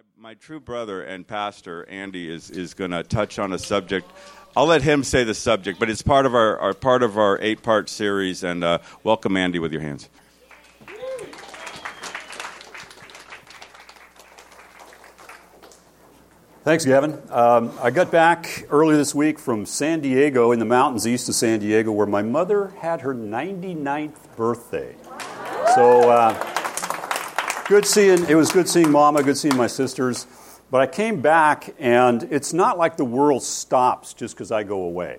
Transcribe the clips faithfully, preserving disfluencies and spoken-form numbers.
My true brother and pastor, Andy, is, is going to touch on a subject. I'll let him say the subject, but it's part of our, our part of our eight-part series. And uh, welcome, Andy, with your hands. Thanks, Gavin. Um, I got back early this week from San Diego, in the mountains east of San Diego, where my mother had her ninety-ninth birthday. So uh, good seeing. It was good seeing Mama, good seeing my sisters. But I came back, and it's not like the world stops just because I go away.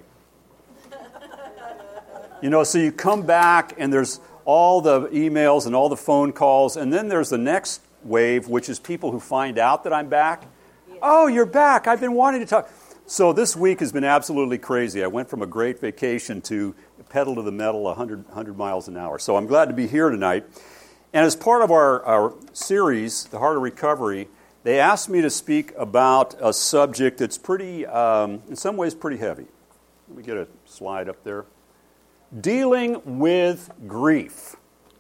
You know, so you come back, and there's all the emails and all the phone calls, and then there's the next wave, which is people who find out that I'm back. Oh, you're back. I've been wanting to talk. So this week has been absolutely crazy. I went from a great vacation to pedal to the metal one hundred, one hundred miles an hour. So I'm glad to be here tonight. And as part of our, our series, The Heart of Recovery, they asked me to speak about a subject that's pretty, um, in some ways, pretty heavy. Let me get a slide up there. Dealing with grief.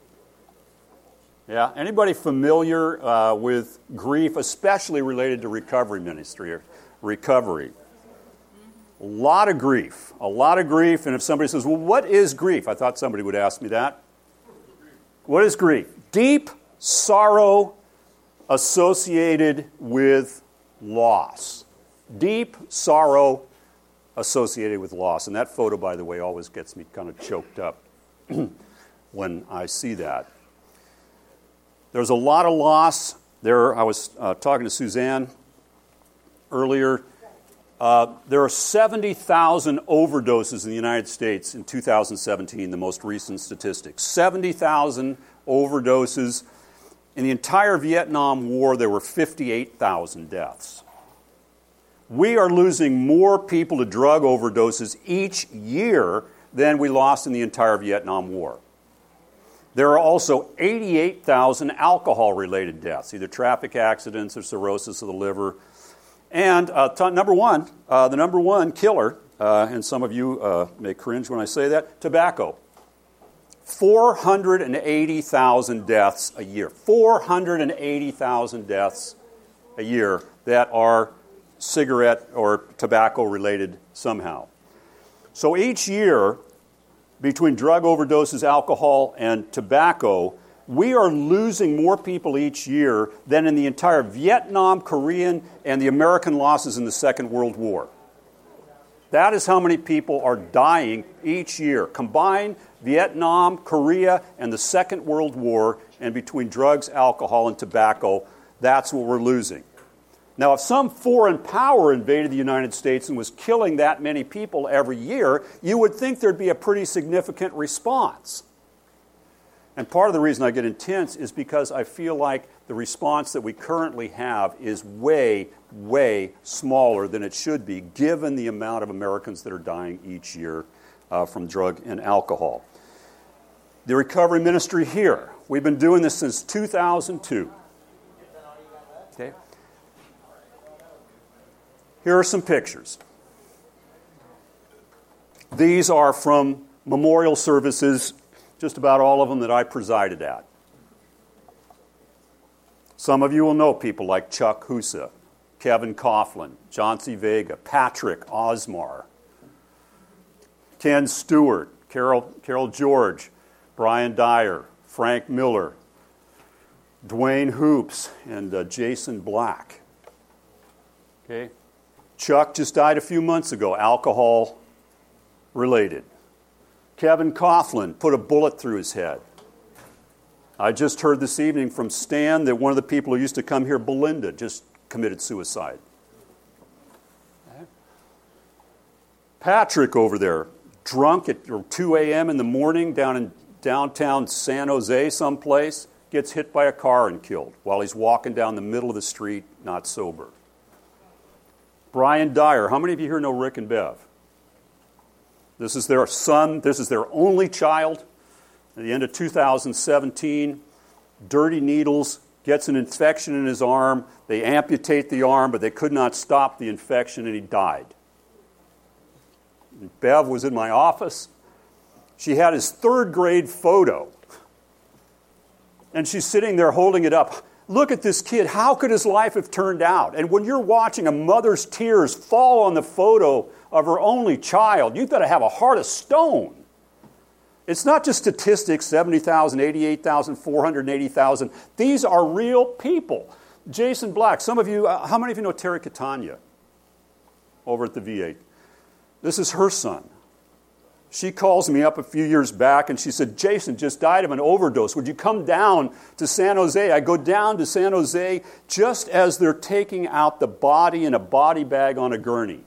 Yeah, anybody familiar uh, with grief, especially related to recovery ministry or recovery? A lot of grief, a lot of grief. And if somebody says, well, what is grief? I thought somebody would ask me that. What is grief? Deep sorrow associated with loss. Deep sorrow associated with loss. And that photo, by the way, always gets me kind of choked up when I see that. There's a lot of loss. There, I was uh, talking to Suzanne earlier. Uh, there are seventy thousand overdoses in the United States in two thousand seventeen, the most recent statistics. seventy thousand overdoses. In the entire Vietnam War, there were fifty-eight thousand deaths. We are losing more people to drug overdoses each year than we lost in the entire Vietnam War. There are also eighty-eight thousand alcohol-related deaths, either traffic accidents or cirrhosis of the liver. And uh, t- number one, uh, the number one killer, uh, and some of you uh, may cringe when I say that, tobacco. four hundred eighty thousand deaths a year. four hundred eighty thousand deaths a year that are cigarette or tobacco-related somehow. So each year, between drug overdoses, alcohol, and tobacco, we are losing more people each year than in the entire Vietnam, Korean, and the American losses in the Second World War. That is how many people are dying each year. Combine Vietnam, Korea, and the Second World War, and between drugs, alcohol, and tobacco, that's what we're losing. Now, if some foreign power invaded the United States and was killing that many people every year, you would think there'd be a pretty significant response. And part of the reason I get intense is because I feel like the response that we currently have is way, way smaller than it should be, given the amount of Americans that are dying each year uh, from drug and alcohol. The recovery ministry here, we've been doing this since two thousand two. Okay. Here are some pictures. These are from memorial services, just about all of them that I presided at. Some of you will know people like Chuck Husa, Kevin Coughlin, John C. Vega, Patrick Osmar, Ken Stewart, Carol, Carol George, Brian Dyer, Frank Miller, Dwayne Hoops, and uh, Jason Black. Okay. Chuck just died a few months ago, alcohol-related. Kevin Coughlin put a bullet through his head. I just heard this evening from Stan that one of the people who used to come here, Belinda, just committed suicide. Patrick over there, drunk at two a.m. in the morning down in downtown San Jose someplace, gets hit by a car and killed while he's walking down the middle of the street, not sober. Brian Dyer. How many of you here know Rick and Bev? This is their son. This is their only child. At the end of two thousand seventeen, dirty needles, gets an infection in his arm. They amputate the arm, but they could not stop the infection, and he died. And Bev was in my office. She had his third grade photo. And she's sitting there holding it up. Look at this kid. How could his life have turned out? And when you're watching a mother's tears fall on the photo of her only child, you've got to have a heart of stone. It's not just statistics, seventy thousand, eighty-eight thousand, four hundred eighty thousand. These are real people. Jason Black, some of you, uh, how many of you know Terry Catania over at the V A? This is her son. She calls me up a few years back and she said, Jason just died of an overdose. Would you come down to San Jose? I go down to San Jose just as they're taking out the body in a body bag on a gurney.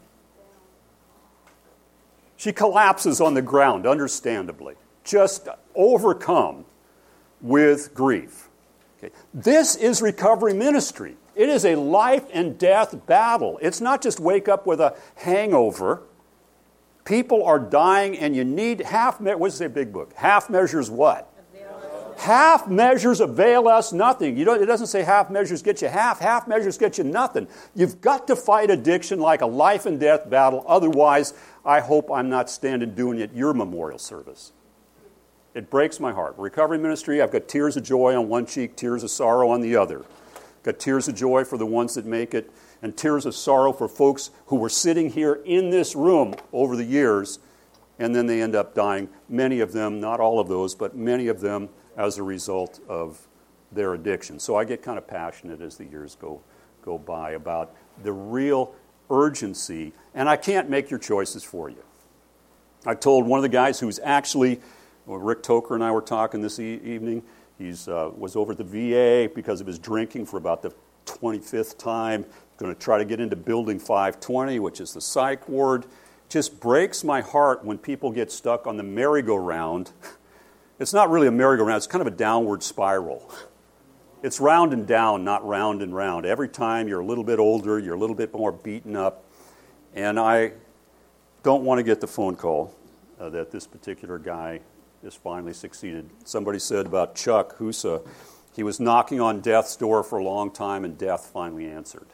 She collapses on the ground, understandably, just overcome with grief. Okay. This is recovery ministry. It is a life and death battle. It's not just wake up with a hangover. People are dying, and you need half. Me- what's the big book? Half measures what? Half measures avail us nothing. You don't, it doesn't say half measures get you half. Half measures get you nothing. You've got to fight addiction like a life and death battle. Otherwise, I hope I'm not standing doing it at your memorial service. It breaks my heart. Recovery ministry, I've got tears of joy on one cheek, tears of sorrow on the other. Got tears of joy for the ones that make it, and tears of sorrow for folks who were sitting here in this room over the years, and then they end up dying. Many of them, not all of those, but many of them as a result of their addiction. So I get kind of passionate as the years go, go by about the real urgency, and I can't make your choices for you. I told one of the guys who's actually, well, Rick Toker and I were talking this e- evening, He uh, was over at the V A because of his drinking for about the twenty-fifth time, going to try to get into Building five twenty, which is the psych ward. Just breaks my heart when people get stuck on the merry-go-round. It's not really a merry-go-round, it's kind of a downward spiral. It's round and down, not round and round. Every time you're a little bit older, you're a little bit more beaten up. And I don't want to get the phone call uh, that this particular guy has finally succeeded. Somebody said about Chuck Husa, he was knocking on death's door for a long time and death finally answered.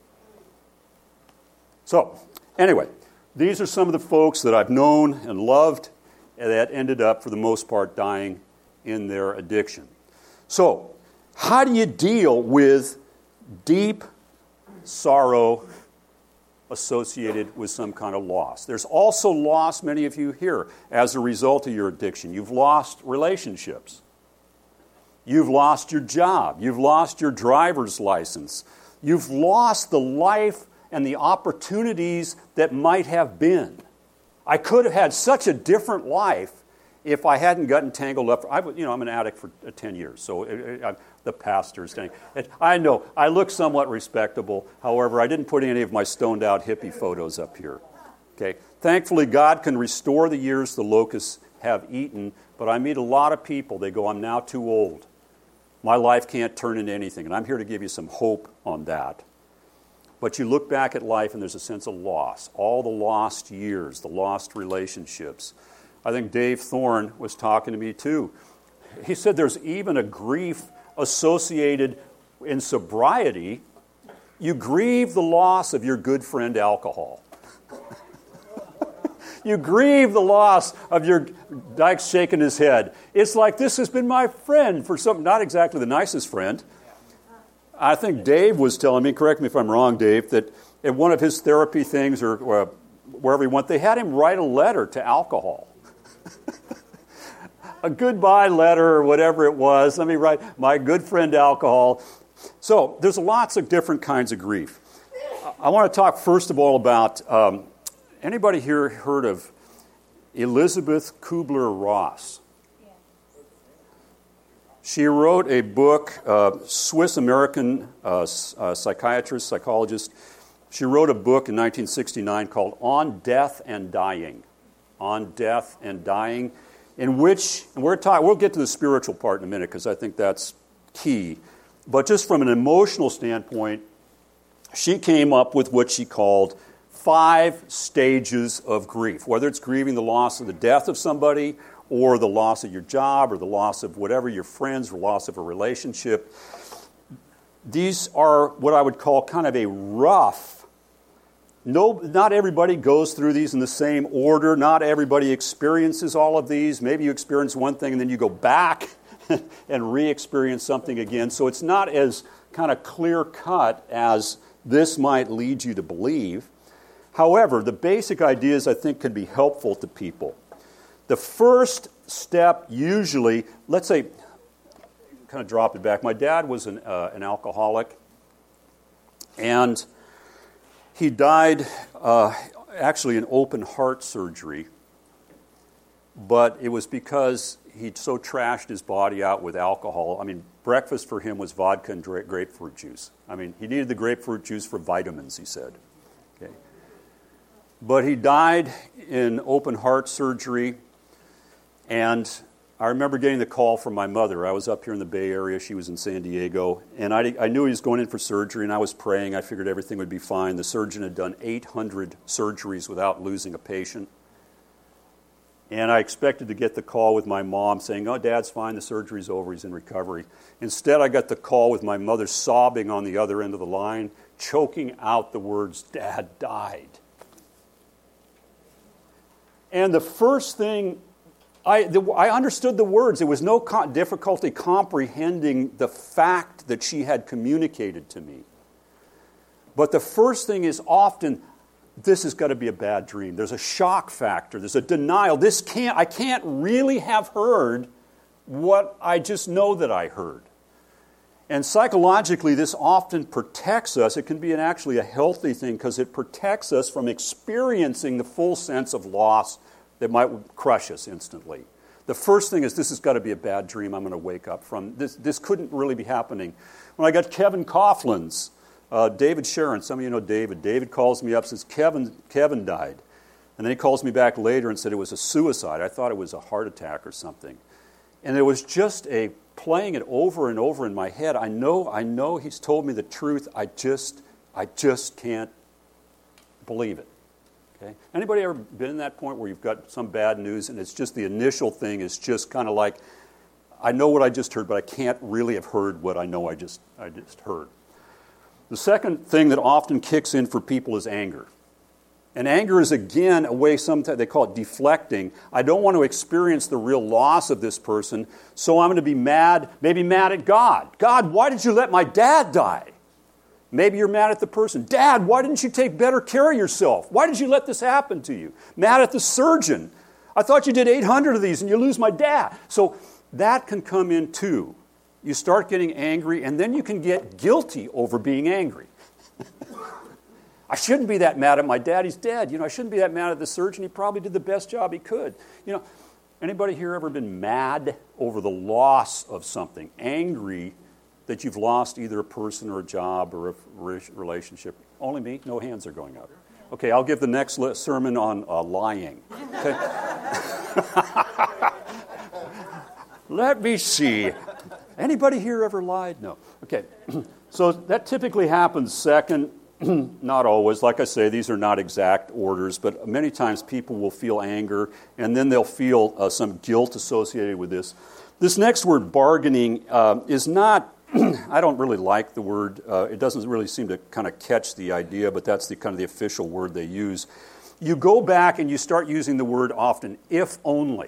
So, anyway, these are some of the folks that I've known and loved that ended up, for the most part, dying in their addiction. So, how do you deal with deep sorrow associated with some kind of loss? There's also loss, many of you here, as a result of your addiction. You've lost relationships. You've lost your job. You've lost your driver's license. You've lost the life and the opportunities that might have been. I could have had such a different life if I hadn't gotten tangled up. I, you know, I'm an addict for ten years, so it, it, the pastor's saying, I know, I look somewhat respectable. However, I didn't put any of my stoned-out hippie photos up here. Okay. Thankfully, God can restore the years the locusts have eaten, but I meet a lot of people. They go, I'm now too old. My life can't turn into anything, and I'm here to give you some hope on that. But you look back at life, and there's a sense of loss. All the lost years, the lost relationships. I think Dave Thorne was talking to me, too. He said there's even a grief associated in sobriety. You grieve the loss of your good friend alcohol. You grieve the loss of your, Dyke's shaking his head. It's like, this has been my friend for some, not exactly the nicest friend. I think Dave was telling me, correct me if I'm wrong, Dave, that at one of his therapy things or, or wherever he went, they had him write a letter to alcohol. A goodbye letter or whatever it was. Let me write, my good friend alcohol. So there's lots of different kinds of grief. I want to talk first of all about, um, anybody here heard of Elizabeth Kubler-Ross? She wrote a book, uh, Swiss-American uh, uh, psychiatrist, psychologist. She wrote a book in nineteen sixty-nine called On Death and Dying. On Death and Dying, in which, and we're talking, we'll get to the spiritual part in a minute because I think that's key. But just from an emotional standpoint, she came up with what she called five stages of grief, whether it's grieving the loss of the death of somebody or the loss of your job or the loss of whatever, your friends, or loss of a relationship. These are what I would call kind of a rough, no, not everybody goes through these in the same order. Not everybody experiences all of these. Maybe you experience one thing and then you go back and re-experience something again. So it's not as kind of clear-cut as this might lead you to believe. However, the basic ideas, I think, can be helpful to people. The first step usually, let's say, kind of drop it back. My dad was an, uh, an alcoholic, and he died uh, actually in open heart surgery, but it was because he'd so trashed his body out with alcohol. I mean, breakfast for him was vodka and gra- grapefruit juice. I mean, he needed the grapefruit juice for vitamins, he said. Okay. But he died in open heart surgery, and I remember getting the call from my mother. I was up here in the Bay Area. She was in San Diego. And I, I knew he was going in for surgery, and I was praying. I figured everything would be fine. The surgeon had done eight hundred surgeries without losing a patient. And I expected to get the call with my mom saying, oh, Dad's fine. The surgery's over. He's in recovery. Instead, I got the call with my mother sobbing on the other end of the line, choking out the words, Dad died. And the first thing... I, the, I understood the words. There was no co- difficulty comprehending the fact that she had communicated to me. But the first thing is often, this has got to be a bad dream. There's a shock factor. There's a denial. This can't, I can't really have heard what I just know that I heard. And psychologically, this often protects us. It can be an, actually a healthy thing because it protects us from experiencing the full sense of loss that might crush us instantly. The first thing is, this has got to be a bad dream I'm going to wake up from. This, this couldn't really be happening. When I got Kevin Coughlin's, uh, David Sharon, some of you know David. David calls me up and says, Kevin, Kevin died. And then he calls me back later and said it was a suicide. I thought it was a heart attack or something. And it was just a playing it over and over in my head. I know, I know he's told me the truth. I just, I just can't believe it. Okay. Anybody ever been in that point where you've got some bad news and it's just the initial thing is just kind of like, I know what I just heard, but I can't really have heard what I know I just I just heard. The second thing that often kicks in for people is anger. And anger is, again, a way, sometimes they call it deflecting. I don't want to experience the real loss of this person, so I'm going to be mad, maybe mad at God. God, why did you let my dad die? Maybe you're mad at the person. Dad, why didn't you take better care of yourself? Why did you let this happen to you? Mad at the surgeon. I thought you did eight hundred of these and you lose my dad. So that can come in too. You start getting angry and then you can get guilty over being angry. I shouldn't be that mad at my dad. He's dead. You know, I shouldn't be that mad at the surgeon. He probably did the best job he could. You know, anybody here ever been mad over the loss of something? Angry that you've lost either a person or a job or a relationship? Only me? No hands are going up. Okay, I'll give the next sermon on uh, lying. Okay. Let me see. Anybody here ever lied? No. Okay. So that typically happens second. Not always. Like I say, these are not exact orders, but many times people will feel anger, and then they'll feel uh, some guilt associated with this. This next word, bargaining, uh, is not... I don't really like the word. Uh, it doesn't really seem to kind of catch the idea, but that's the kind of the official word they use. You go back and you start using the word often, if only.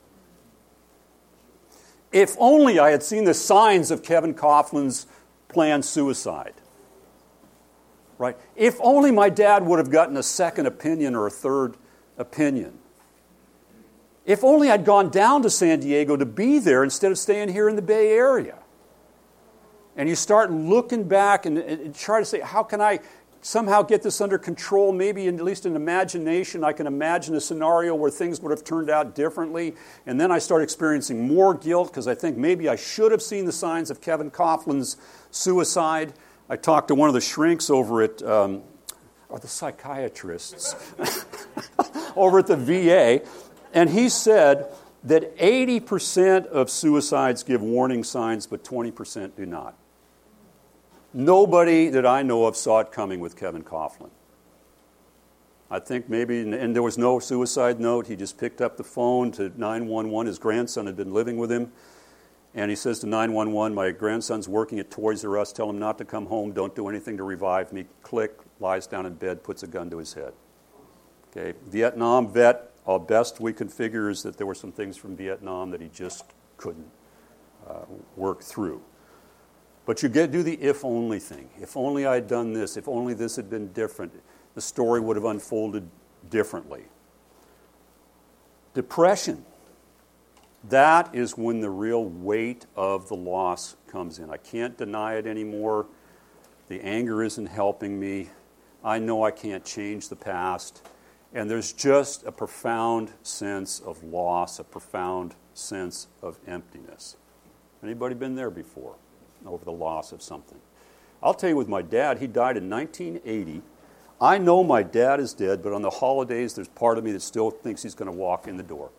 If only I had seen the signs of Kevin Coughlin's planned suicide. Right? If only my dad would have gotten a second opinion or a third opinion. If only I'd gone down to San Diego to be there instead of staying here in the Bay Area. And you start looking back and, and try to say, how can I somehow get this under control? Maybe in, at least in imagination, I can imagine a scenario where things would have turned out differently. And then I start experiencing more guilt because I think maybe I should have seen the signs of Kevin Coughlin's suicide. I talked to one of the shrinks over at, um, or the psychiatrists, over at the V A, and he said that eighty percent of suicides give warning signs, but twenty percent do not. Nobody that I know of saw it coming with Kevin Coughlin. I think maybe, and there was no suicide note. He just picked up the phone to nine one one. His grandson had been living with him. And he says to nine one one, my grandson's working at Toys R Us. Tell him not to come home. Don't do anything to revive me. Click, lies down in bed, puts a gun to his head. Okay, Vietnam vet, our best we can figure is that there were some things from Vietnam that he just couldn't uh, work through. But you get do the if-only thing. If only I had done this, if only this had been different, the story would have unfolded differently. Depression. That is when the real weight of the loss comes in. I can't deny it anymore. The anger isn't helping me. I know I can't change the past. And there's just a profound sense of loss, a profound sense of emptiness. Anybody been there before over the loss of something? I'll tell you with my dad, he died in nineteen eighty. I know my dad is dead, but on the holidays, there's part of me that still thinks he's going to walk in the door.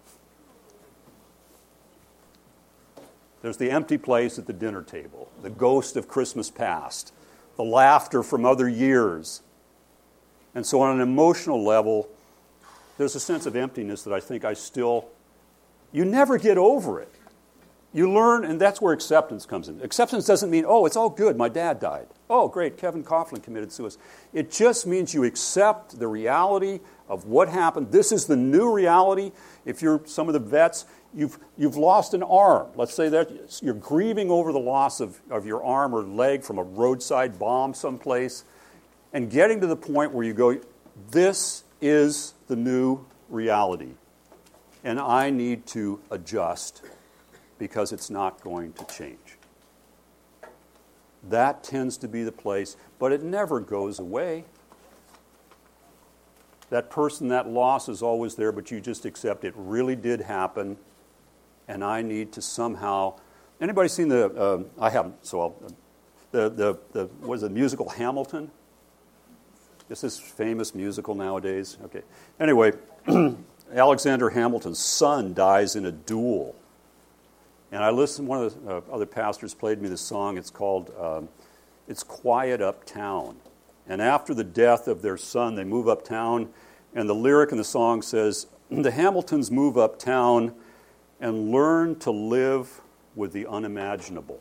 There's the empty place at the dinner table, the ghost of Christmas past, the laughter from other years. And so on an emotional level, there's a sense of emptiness that I think I still, you never get over it. You learn, and that's where acceptance comes in. Acceptance doesn't mean, oh, it's all good, my dad died. Oh, great, Kevin Coughlin committed suicide. It just means you accept the reality of what happened. This is the new reality. If you're some of the vets, you've you've lost an arm. Let's say that you're grieving over the loss of, of your arm or leg from a roadside bomb someplace, and getting to the point where you go, this is the new reality, and I need to adjust because it's not going to change. That tends to be the place, but it never goes away. That person, that loss is always there, but you just accept it really did happen, and I need to somehow. Anybody seen the? Uh, I haven't. So I'll, the the the what is it, musical Hamilton? This is famous musical nowadays. Okay. Anyway, Alexander Hamilton's son dies in a duel. And I listened, one of the uh, other pastors played me this song. It's called, um, It's Quiet Uptown. And after the death of their son, they move uptown. And the lyric in the song says, the Hamiltons move uptown and learn to live with the unimaginable.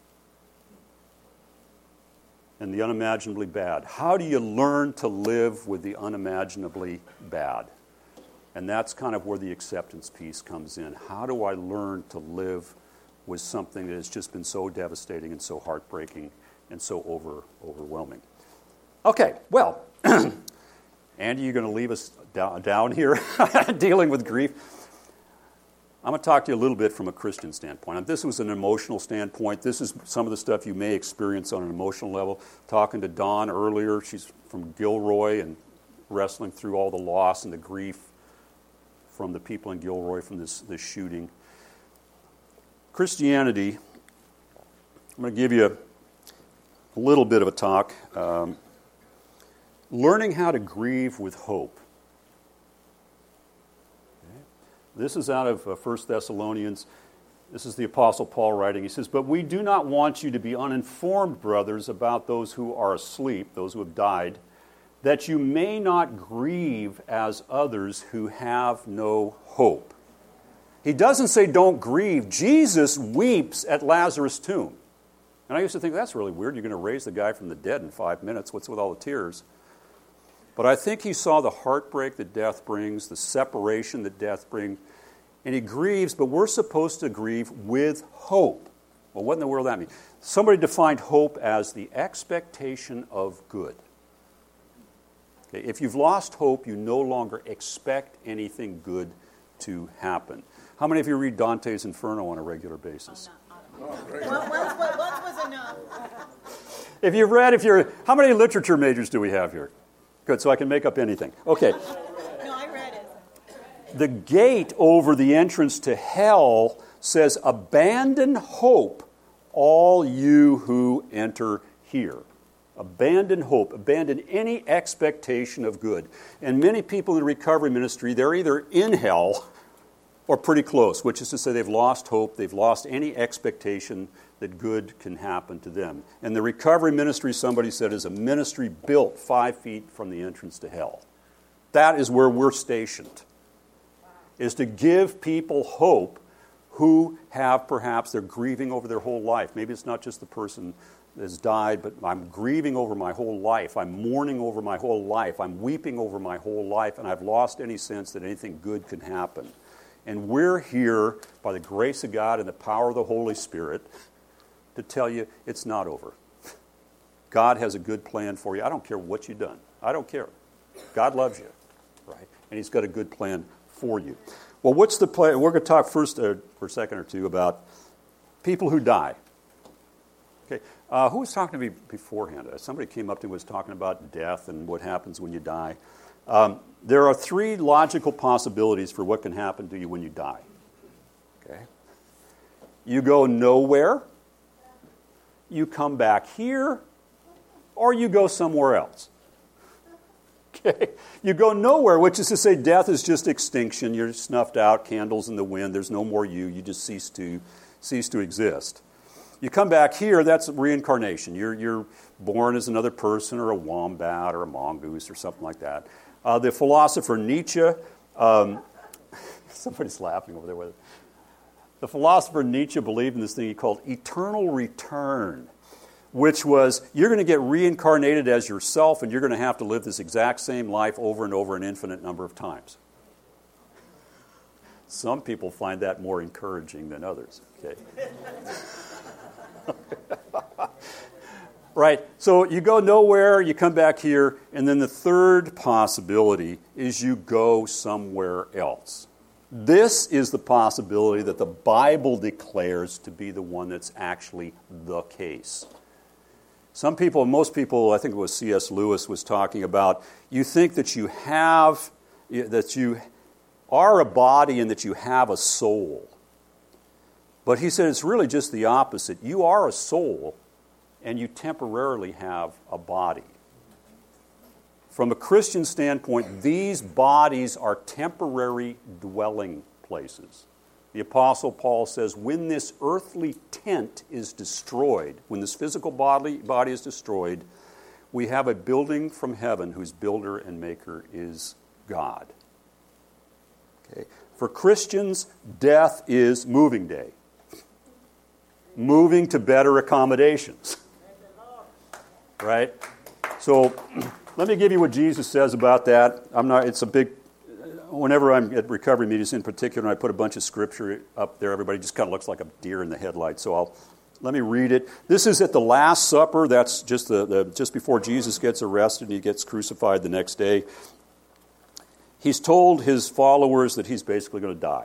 And the unimaginably bad. How do you learn to live with the unimaginably bad? And that's kind of where the acceptance piece comes in. How do I learn to live with something that has just been so devastating and so heartbreaking and so over, overwhelming? Okay, well, Andy, you're going to leave us down, down here dealing with grief. I'm going to talk to you a little bit from a Christian standpoint. This was an emotional standpoint. This is some of the stuff you may experience on an emotional level. Talking to Dawn earlier, she's from Gilroy and wrestling through all the loss and the grief from the people in Gilroy from this, this shooting. Christianity, I'm going to give you a little bit of a talk. Um, learning how to grieve with hope. Okay. This is out of uh, First Thessalonians. This is the Apostle Paul writing. He says, "But we do not want you to be uninformed, brothers, about those who are asleep, those who have died, that you may not grieve as others who have no hope." He doesn't say don't grieve. Jesus weeps at Lazarus' tomb. And I used to think, that's really weird. You're going to raise the guy from the dead in five minutes. What's with all the tears? But I think he saw the heartbreak that death brings, the separation that death brings, and he grieves, but we're supposed to grieve with hope. Well, what in the world does that mean? Somebody defined hope as the expectation of good. Okay, if you've lost hope, you no longer expect anything good to happen. How many of you read Dante's Inferno on a regular basis? Oh, no. Once, once, once was enough. If you've read, if you're, how many literature majors do we have here? Good, so I can make up anything. Okay. No, I read it. The gate over the entrance to hell says, "Abandon hope, all you who enter here." Abandon hope. Abandon any expectation of good. And many people in recovery ministry, they're either in hell or pretty close, which is to say they've lost hope, they've lost any expectation that good can happen to them. And the recovery ministry, somebody said, is a ministry built five feet from the entrance to hell. That is where we're stationed, is to give people hope who have perhaps, they're grieving over their whole life. Maybe it's not just the person has died, but I'm grieving over my whole life. I'm mourning over my whole life. I'm weeping over my whole life, and I've lost any sense that anything good can happen. And we're here by the grace of God and the power of the Holy Spirit to tell you it's not over. God has a good plan for you. I don't care what you've done. I don't care. God loves you, right? And He's got a good plan for you. Well, what's the plan? We're going to talk first uh, for a second or two about people who die. Okay, uh, who was talking to me beforehand? Uh, somebody came up to me and was talking about death and what happens when you die. Um, there are three logical possibilities for what can happen to you when you die. Okay, you go nowhere, you come back here, or you go somewhere else. Okay, you go nowhere, which is to say death is just extinction. You're snuffed out, candles in the wind. There's no more you. You just cease to cease to exist. You come back here, that's reincarnation. You're, you're born as another person or a wombat or a mongoose or something like that. Uh, the philosopher Nietzsche, um, somebody's laughing over there with it. The philosopher Nietzsche believed in this thing he called eternal return, which was you're going to get reincarnated as yourself and you're going to have to live this exact same life over and over an infinite number of times. Some people find that more encouraging than others. Okay. Right, so you go nowhere, you come back here, and then the third possibility is you go somewhere else. This is the possibility that the Bible declares to be the one that's actually the case. Some people, most people, I think it was C S Lewis was talking about, you think that you have, that you are a body and that you have a soul. But he said it's really just the opposite. You are a soul, and you temporarily have a body. From a Christian standpoint, these bodies are temporary dwelling places. The Apostle Paul says, when this earthly tent is destroyed, when this physical body, body is destroyed, we have a building from heaven whose builder and maker is God. Okay. For Christians, death is moving day. Moving to better accommodations. Right? So, let me give you what Jesus says about that. I'm not, it's a big, whenever I'm at recovery meetings in particular, and I put a bunch of scripture up there, everybody just kind of looks like a deer in the headlights. So I'll, let me read it. This is at the Last Supper. That's just the, the just before Jesus gets arrested and he gets crucified the next day. He's told his followers that he's basically going to die.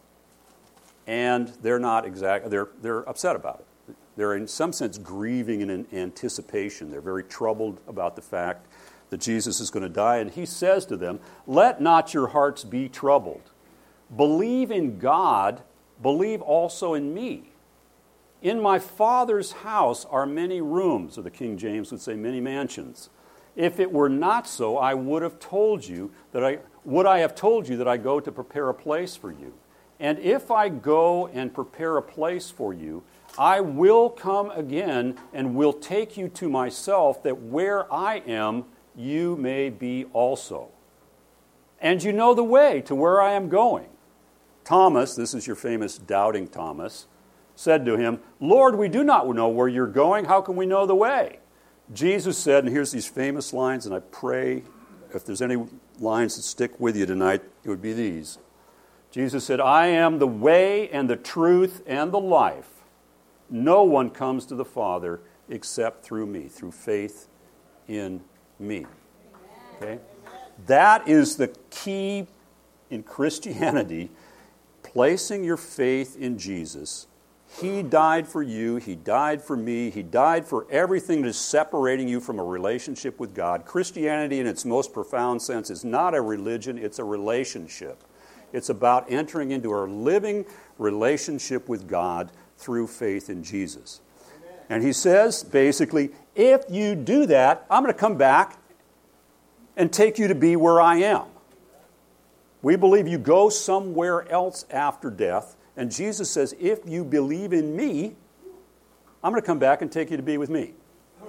And they're not exactly, they're, they're upset about it. They're in some sense grieving in anticipation. They're very troubled about the fact that Jesus is going to die. And he says to them, let not your hearts be troubled. Believe in God, believe also in me. In my Father's house are many rooms, or the King James would say many mansions. If it were not so, I would have told you that I would I have told you that I go to prepare a place for you. And if I go and prepare a place for you, I will come again and will take you to myself, that where I am, you may be also. And you know the way to where I am going. Thomas, this is your famous doubting Thomas, said to him, Lord, we do not know where you're going. How can we know the way? Jesus said, and here's these famous lines, and I pray if there's any lines that stick with you tonight, it would be these. Jesus said, I am the way and the truth and the life. No one comes to the Father except through me, through faith in me. Okay? That is the key in Christianity, placing your faith in Jesus. He died for you. He died for me. He died for everything that is separating you from a relationship with God. Christianity, in its most profound sense, is not a religion. It's a relationship. It's about entering into a living relationship with God through faith in Jesus. Amen. And he says, basically, if you do that, I'm going to come back and take you to be where I am. We believe you go somewhere else after death. And Jesus says, if you believe in me, I'm going to come back and take you to be with me.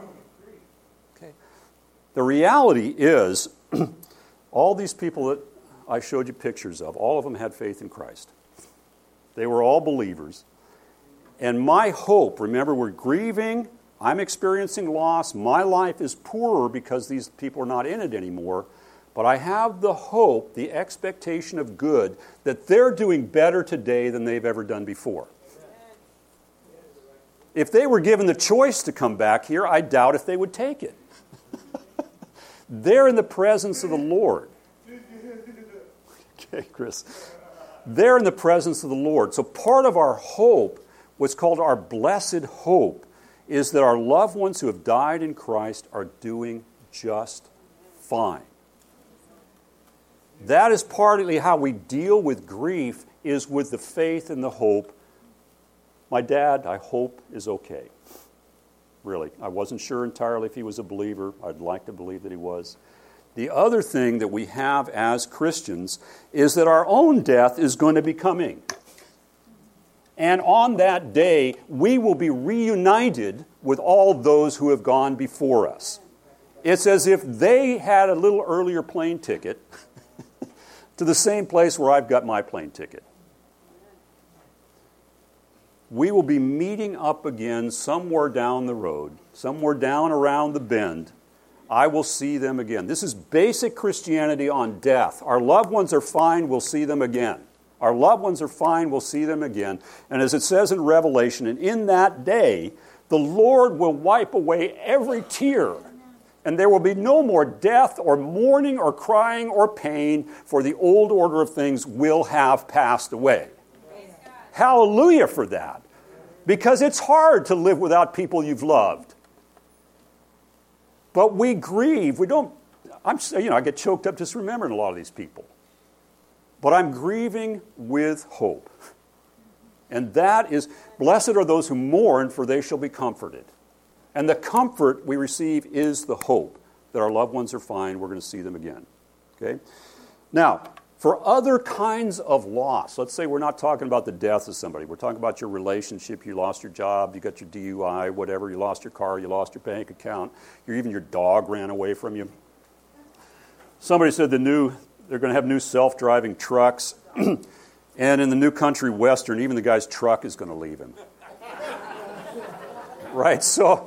Okay. The reality is, all these people that I showed you pictures of, all of them had faith in Christ. They were all believers. And my hope, remember, we're grieving, I'm experiencing loss, my life is poorer because these people are not in it anymore. But I have the hope, the expectation of good, that they're doing better today than they've ever done before. If they were given the choice to come back here, I doubt if they would take it. They're in the presence of the Lord. Okay, Chris. They're in the presence of the Lord. So part of our hope, what's called our blessed hope, is that our loved ones who have died in Christ are doing just fine. That is partly how we deal with grief, is with the faith and the hope. My dad, I hope, is okay. Really. I wasn't sure entirely if he was a believer. I'd like to believe that he was. The other thing that we have as Christians is that our own death is going to be coming. And on that day, we will be reunited with all those who have gone before us. It's as if they had a little earlier plane ticket to the same place where I've got my plane ticket. We will be meeting up again somewhere down the road, somewhere down around the bend. I will see them again. This is basic Christianity on death. Our loved ones are fine, we'll see them again. Our loved ones are fine, we'll see them again. And as it says in Revelation, and in that day, the Lord will wipe away every tear. And there will be no more death or mourning or crying or pain, for the old order of things will have passed away. Hallelujah for that. Because it's hard to live without people you've loved. But we grieve. We don't, I'm, you know, I get choked up just remembering a lot of these people. But I'm grieving with hope. And that is, blessed are those who mourn, for they shall be comforted. And the comfort we receive is the hope that our loved ones are fine, we're going to see them again. Okay? Now, for other kinds of loss, let's say we're not talking about the death of somebody. We're talking about your relationship. You lost your job. You got your D U I, whatever. You lost your car. You lost your bank account. Or even your dog ran away from you. Somebody said the new they're going to have new self-driving trucks. And in the new country western, even the guy's truck is going to leave him. Right? So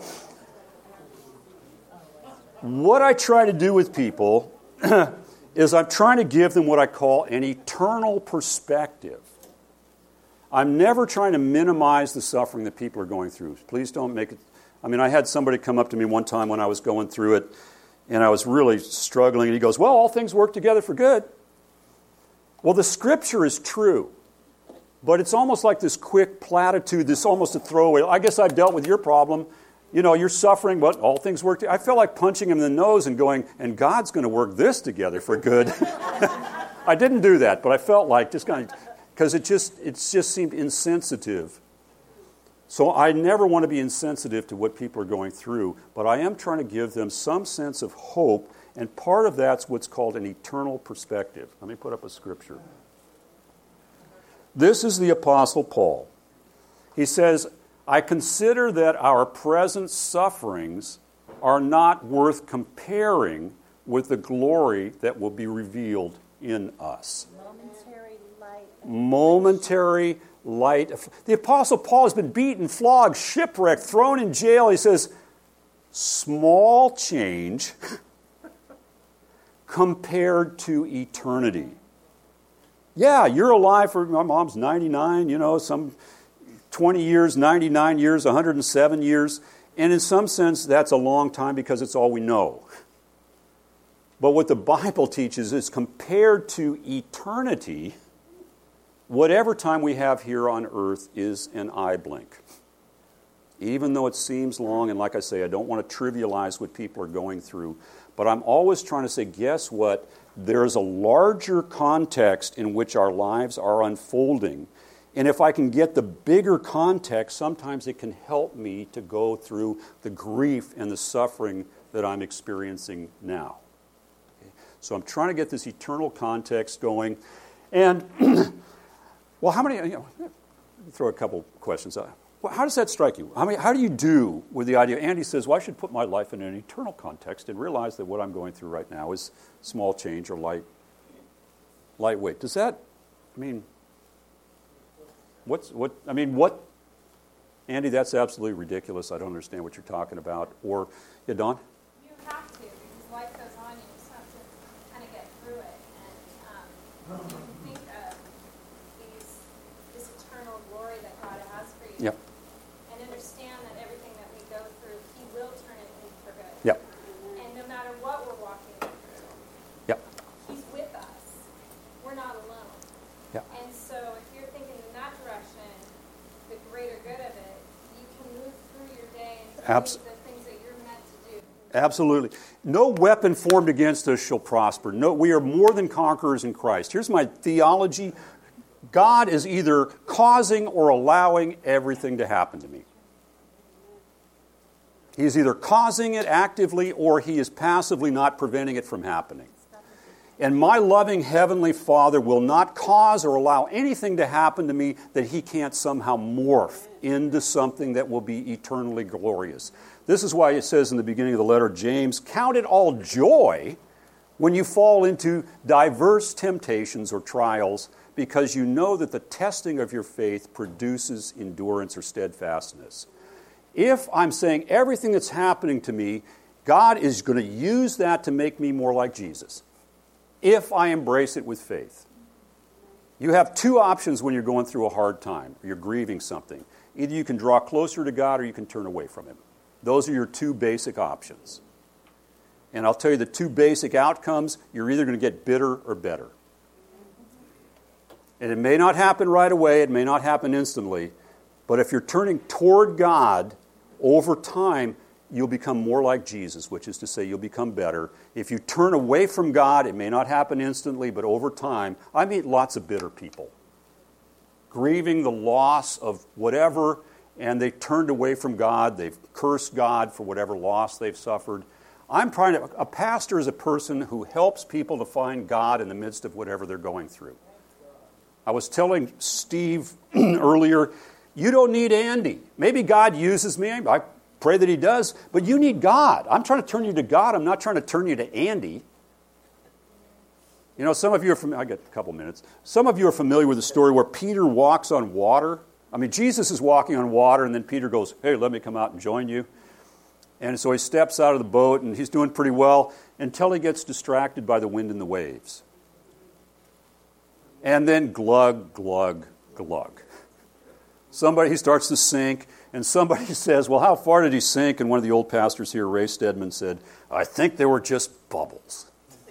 what I try to do with people is I'm trying to give them what I call an eternal perspective. I'm never trying to minimize the suffering that people are going through. Please don't make it... I mean, I had somebody come up to me one time when I was going through it, and I was really struggling, and he goes, well, all things work together for good. Well, the Scripture is true, but it's almost like this quick platitude, this almost a throwaway. I guess I've dealt with your problem. You know, you're suffering, but all things work together. I felt like punching him in the nose and going, and God's going to work this together for good. I didn't do that, but I felt like just kind of, because it just, it just seemed insensitive. So I never want to be insensitive to what people are going through, but I am trying to give them some sense of hope, and part of that's what's called an eternal perspective. Let me put up a scripture. This is the Apostle Paul. He says, I consider that our present sufferings are not worth comparing with the glory that will be revealed in us. Momentary light. Momentary light. The Apostle Paul has been beaten, flogged, shipwrecked, thrown in jail. He says, small change compared to eternity. Yeah, you're alive for, my mom's ninety-nine, you know, some twenty years, ninety-nine years, one hundred seven years. And in some sense, that's a long time because it's all we know. But what the Bible teaches is compared to eternity, whatever time we have here on earth is an eye blink. Even though it seems long, and like I say, I don't want to trivialize what people are going through, but I'm always trying to say, guess what? There's a larger context in which our lives are unfolding. And if I can get the bigger context, sometimes it can help me to go through the grief and the suffering that I'm experiencing now. Okay? So I'm trying to get this eternal context going. And, well, how many, you know, throw a couple questions out. Well, how does that strike you? How, many, how do you do with the idea? Andy says, well, I should put my life in an eternal context and realize that what I'm going through right now is small change or light, lightweight. Does that, I mean... What's what? I mean, what? Andy, that's absolutely ridiculous. I don't understand what you're talking about. Or, yeah, Dawn? You have to, because life goes on. You just have to kind of get Abs- Absolutely. No weapon formed against us shall prosper. No, we are more than conquerors in Christ. Here's my theology. God is either causing or allowing everything to happen to me. He is either causing it actively or he is passively not preventing it from happening. And my loving Heavenly Father will not cause or allow anything to happen to me that he can't somehow morph into something that will be eternally glorious. This is why it says in the beginning of the letter, James, count it all joy when you fall into diverse temptations or trials, because you know that the testing of your faith produces endurance or steadfastness. If I'm saying everything that's happening to me, God is going to use that to make me more like Jesus, if I embrace it with faith. You have two options when you're going through a hard time, or you're grieving something. Either you can draw closer to God or you can turn away from him. Those are your two basic options. And I'll tell you the two basic outcomes, you're either going to get bitter or better. And it may not happen right away, it may not happen instantly, but if you're turning toward God, over time, you'll become more like Jesus, which is to say you'll become better. If you turn away from God, it may not happen instantly, but over time, I meet lots of bitter people, grieving the loss of whatever, and they turned away from God. They've cursed God for whatever loss they've suffered. I'm trying to, a pastor is a person who helps people to find God in the midst of whatever they're going through. I was telling Steve earlier, you don't need Andy. Maybe God uses me. I pray that he does, but you need God. I'm trying to turn you to God. I'm not trying to turn you to Andy. You know, some of you are familiar, I got a couple minutes. Some of you are familiar with the story where Peter walks on water. I mean, Jesus is walking on water, and then Peter goes, hey, let me come out and join you. And so he steps out of the boat, and he's doing pretty well until he gets distracted by the wind and the waves. And then glug, glug, glug. Somebody, he starts to sink, and somebody says, well, how far did he sink? And one of the old pastors here, Ray Stedman, said, I think they were just bubbles.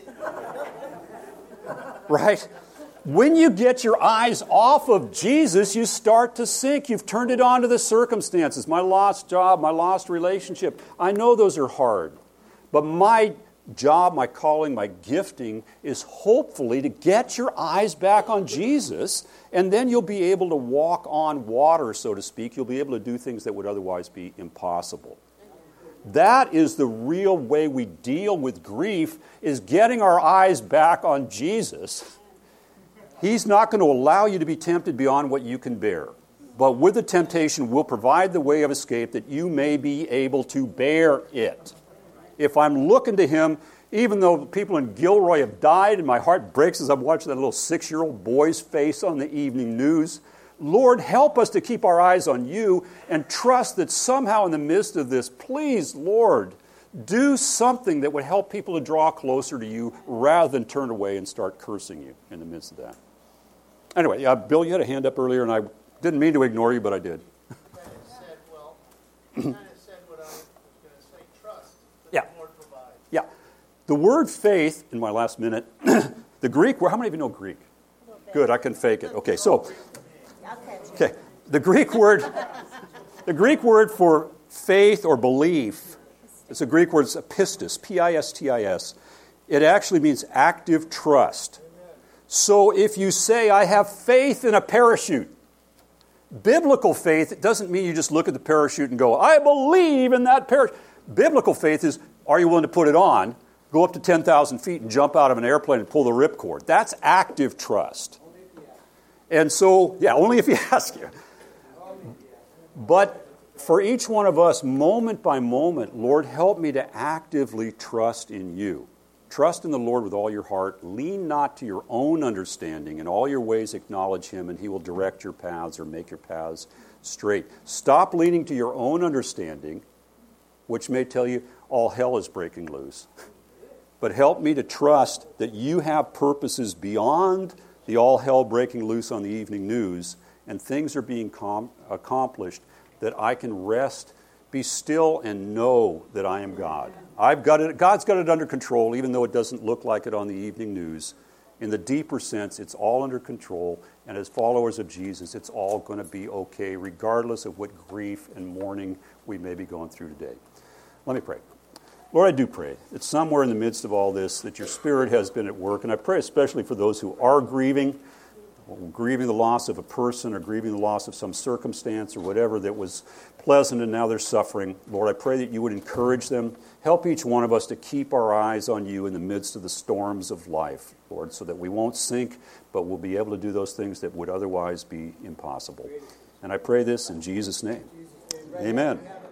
Right? When you get your eyes off of Jesus, you start to sink. You've turned it on to the circumstances. My lost job, my lost relationship. I know those are hard. But my job, my calling, my gifting is hopefully to get your eyes back on Jesus, and then you'll be able to walk on water, so to speak. You'll be able to do things that would otherwise be impossible. That is the real way we deal with grief, is getting our eyes back on Jesus. He's not going to allow you to be tempted beyond what you can bear. But with the temptation, we'll provide the way of escape that you may be able to bear it. If I'm looking to him, even though people in Gilroy have died and my heart breaks as I'm watching that little six-year-old boy's face on the evening news, Lord, help us to keep our eyes on you and trust that somehow in the midst of this, please, Lord, do something that would help people to draw closer to you rather than turn away and start cursing you in the midst of that. Anyway, uh, Bill, you had a hand up earlier, and I didn't mean to ignore you, but I did. You kind of said, well, you kind of said what I was going to say, trust that Yeah. the Lord provides. Yeah. The word faith, in my last minute, the Greek word, how many of you know Greek? Good, I can fake it. Okay, so, okay, the Greek word, the Greek word for faith or belief, it's a Greek word, it's pistis, P I S T I S. It actually means active trust. So if you say, I have faith in a parachute, biblical faith, it doesn't mean you just look at the parachute and go, I believe in that parachute. Biblical faith is, are you willing to put it on, go up to ten thousand feet and jump out of an airplane and pull the ripcord? That's active trust. And so, yeah, only if you ask you. But for each one of us, moment by moment, Lord, help me to actively trust in you. Trust in the Lord with all your heart. Lean not to your own understanding. In all your ways acknowledge him, and he will direct your paths or make your paths straight. Stop leaning to your own understanding, which may tell you all hell is breaking loose. But help me to trust that you have purposes beyond the all hell breaking loose on the evening news, and things are being com- accomplished that I can rest, be still, and know that I am God. I've got it. God's got it under control, even though it doesn't look like it on the evening news. in the deeper sense, it's all under control. And as followers of Jesus, it's all going to be okay, regardless of what grief and mourning we may be going through today. Let me pray. Lord, I do pray that somewhere in the midst of all this, that your Spirit has been at work. And I pray especially for those who are grieving, grieving the loss of a person or grieving the loss of some circumstance or whatever that was pleasant and now they're suffering. Lord, I pray that you would encourage them. Help each one of us to keep our eyes on you in the midst of the storms of life, Lord, so that we won't sink, but we'll be able to do those things that would otherwise be impossible. And I pray this in Jesus' name. Amen.